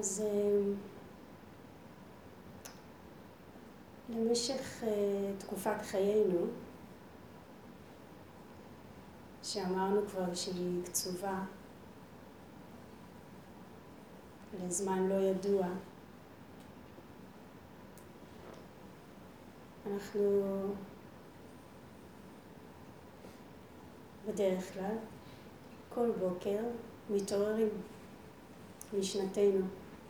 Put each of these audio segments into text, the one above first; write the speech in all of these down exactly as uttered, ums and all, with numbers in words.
אז למשך תקופת חיינו, שאמרנו כבר שהיא קצובה לזמן לא ידוע, אנחנו בדרך כלל כל בוקר מתעוררים משנתנו.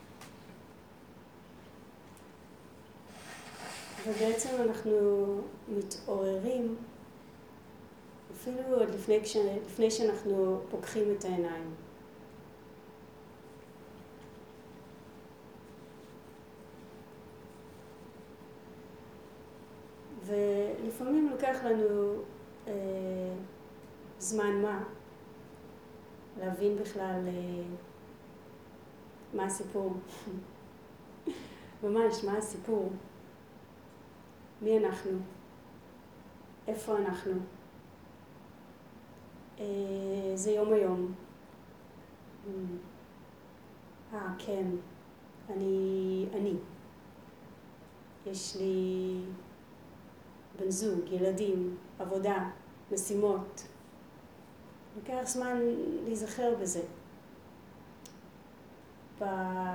ובעצם אנחנו מתעוררים אפילו עוד לפני, כש... לפני שאנחנו פוקחים את העיניים. ולפעמים לוקח לנו אה, זמן מה להבין בכלל אה, מה הסיפור. ממש, מה הסיפור? מי אנחנו? איפה אנחנו? אה, זה יום היום. אה, כן. אני, אני. יש לי בן זוג, ילדים, עבודה, משימות. לוקח זמן להיזכר בזה. ב...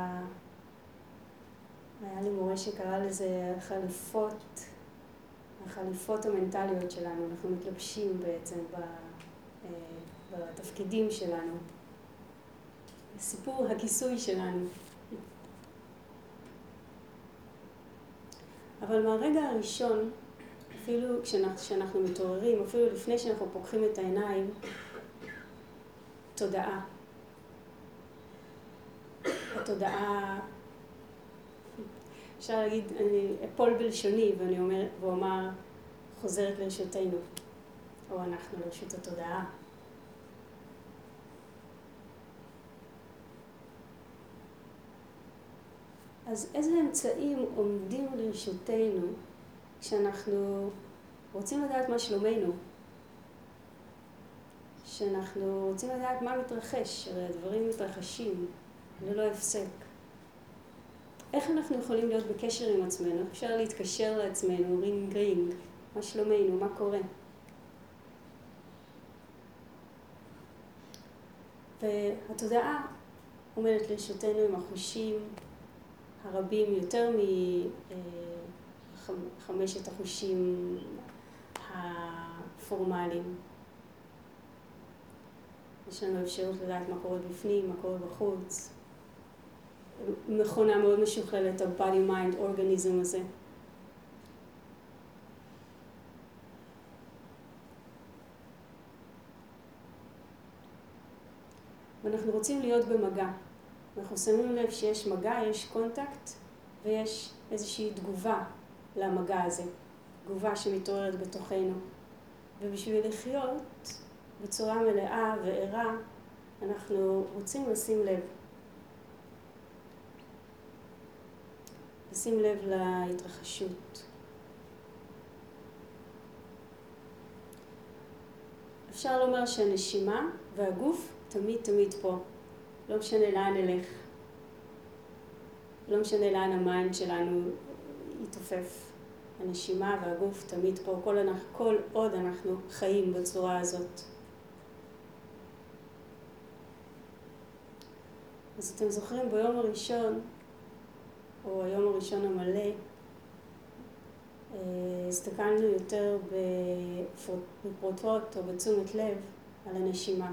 היה לי מורה שקרא לזה החליפות, החליפות המנטליות שלנו. אנחנו מתלבשים בעצם בתפקידים שלנו. סיפור הכיסוי שלנו. אבל מהרגע הראשון, אפילו כשאנחנו מתעוררים, אפילו לפני שאנחנו פוקחים את העיניים, תודעה. התודעה, אפשר להגיד, אני אפול בלשוני ואני אומר, ואומר, חוזרת לרשותנו, או אנחנו לרשות התודעה. אז איזה אמצעים עומדים לרשותנו כשאנחנו רוצים לדעת מה שלומנו? שאנחנו רוצים לדעת מה מתרחש, הרי הדברים מתרחשים ללא הפסק. איך אנחנו יכולים להיות בקשר עם עצמנו? אפשר להתקשר לעצמנו, רינג רינג, מה שלומנו, מה קורה? והתודעה עומדת לרשותנו עם החושים הרבים, יותר מחמשת החושים הפורמליים. יש לנו אפשרות לדעת מה קורה בפנים, מה קורה בחוץ. מכונה מאוד משוכללת, ה-body mind organism הזה. ואנחנו רוצים להיות במגע. אנחנו שמים לב שיש מגע, יש קונטקט, ויש איזושהי תגובה למגע הזה. תגובה שמתעוררת בתוכנו. ובשביל לחיות בצורה מלאה וערה, אנחנו רוצים לשים לב. לשים לב להתרחשות. אפשר לומר שהנשימה והגוף תמיד תמיד פה. לא משנה לאן נלך. לא משנה לאן המיינד שלנו יתעופף. הנשימה והגוף תמיד פה. כל, כל עוד אנחנו חיים בצורה הזאת. אז אתם זוכרים ביום הראשון, או היום הראשון המלא, הסתכלנו יותר בפרוטות או בתשומת לב על הנשימה.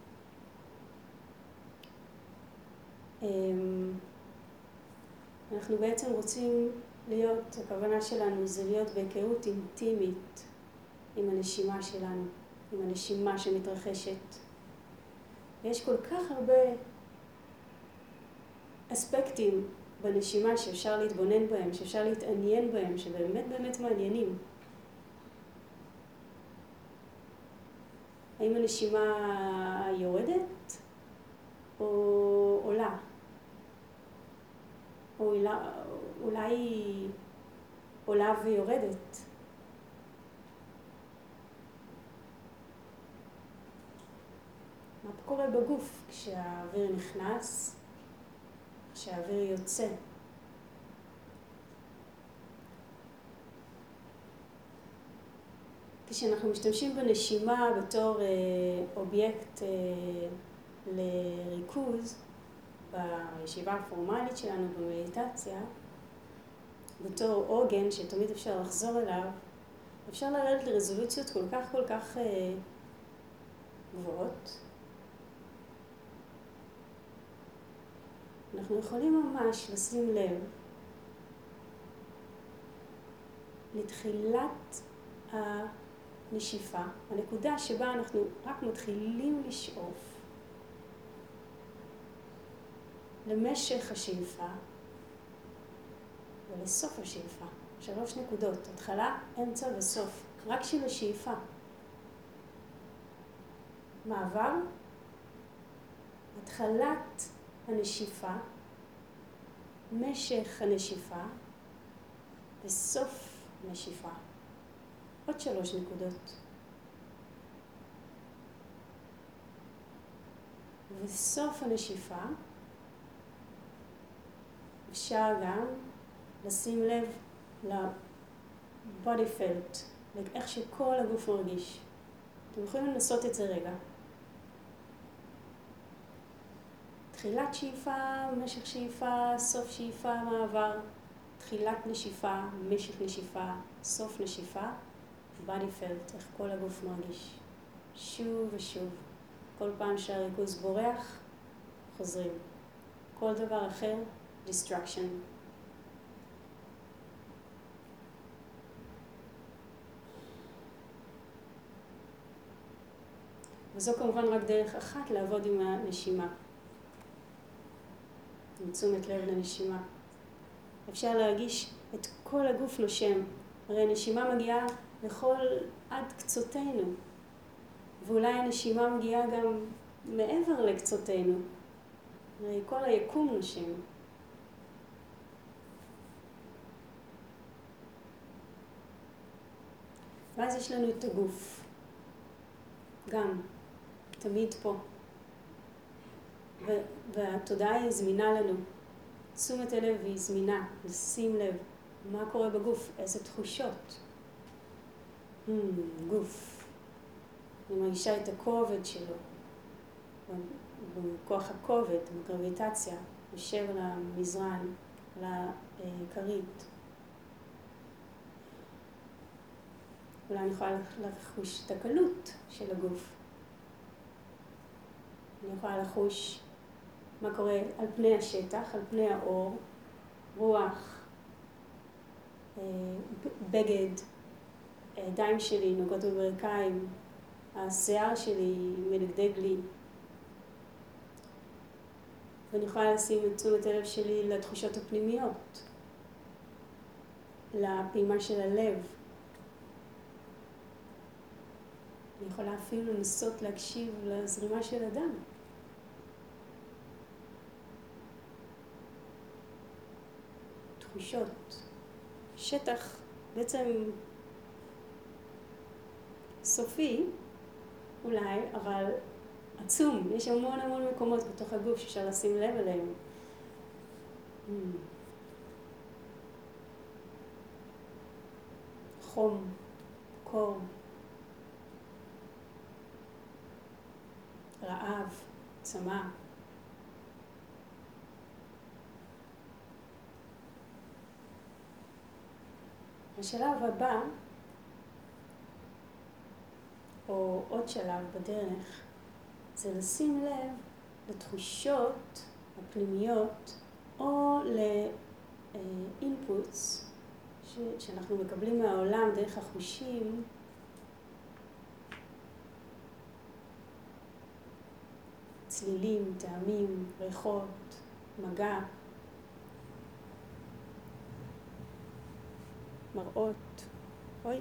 אנחנו בעצם רוצים להיות, הכוונה שלנו זה להיות בהיכרות אינטימית עם הנשימה שלנו, עם הנשימה שמתרחשת. ויש כל כך הרבה אספקטים בנשימה שאפשר להתבונן בהם, שאפשר להתעניין בהם, שבאמת באמת מעניינים. האם הנשימה יורדת או עולה? או אולי היא עולה ויורדת? מה קורה בגוף כשהאוויר נכנס? שהאוויר יוצא. כשאנחנו משתמשים בנשימה בתור אה, אובייקט אה, לריכוז, בישיבה הפורמלית שלנו במדיטציה, בתור עוגן שתמיד אפשר לחזור אליו, אפשר לרדת לרזולוציות כל כך כל כך אה, גבוהות. אנחנו יכולים ממש לשים לב לתחילת הנשיפה, הנקודה שבה אנחנו רק מתחילים לשאוף, למשך השאיפה ולסוף השאיפה. שלוש נקודות, התחלה, אמצע וסוף, רק של השאיפה. מעבר, התחלת הנשיפה, משך הנשיפה וסוף הנשיפה. עוד שלוש נקודות. וסוף הנשיפה, אפשר גם לשים לב ל-body felt, לאיך שכל הגוף מרגיש. אתם יכולים לנסות את זה רגע. תחילת שאיפה, משך שאיפה, סוף שאיפה, מעבר, תחילת נשיפה, משך נשיפה, סוף נשיפה, body felt, איך כל הגוף מרגיש. שוב ושוב. כל פעם שהריכוז בורח, חוזרים. כל דבר אחר, distraction. וזו כמובן רק דרך אחת לעבוד עם הנשימה. עם תשומת לב לנשימה. אפשר להרגיש את כל הגוף נושם. הרי הנשימה מגיעה לכל עד קצותינו. ואולי הנשימה מגיעה גם מעבר לקצותינו. הרי כל היקום נושם. ואז יש לנו את הגוף. גם. תמיד פה. והתודעה היא זמינה לנו. תשומת הלב היא זמינה, לשים לב מה קורה בגוף, איזה תחושות. Hmm, גוף. אני מרגישה את הכובד שלו. בכוח הכובד, בגרביטציה, יושב על המזרן, על הכרית. אולי אני יכולה לחוש את הקלות של הגוף. אני יכולה לחוש מה קורה על פני השטח, על פני האור, רוח, בגד, הידיים שלי נוגעות בברכיים, השיער שלי מדגדג לי. ואני יכולה לשים את תשומת הלב שלי לתחושות הפנימיות, לפעימה של הלב. אני יכולה אפילו לנסות להקשיב לזרימה של הדם. תחושות. שטח בעצם סופי, אולי, אבל עצום. יש המון המון מקומות בתוך הגוף שאפשר לשים לב אליהם. Mm. חום, קור, רעב, צמא. השלב הבא, או עוד שלב בדרך, זה לשים לב לתחושות הפנימיות או לאינפוטס שאנחנו מקבלים מהעולם דרך החושים, צלילים, טעמים, ריחות, מגע, מראות. אוי.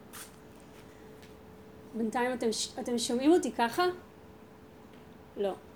בינתיים אתם, אתם שומעים אותי ככה? לא.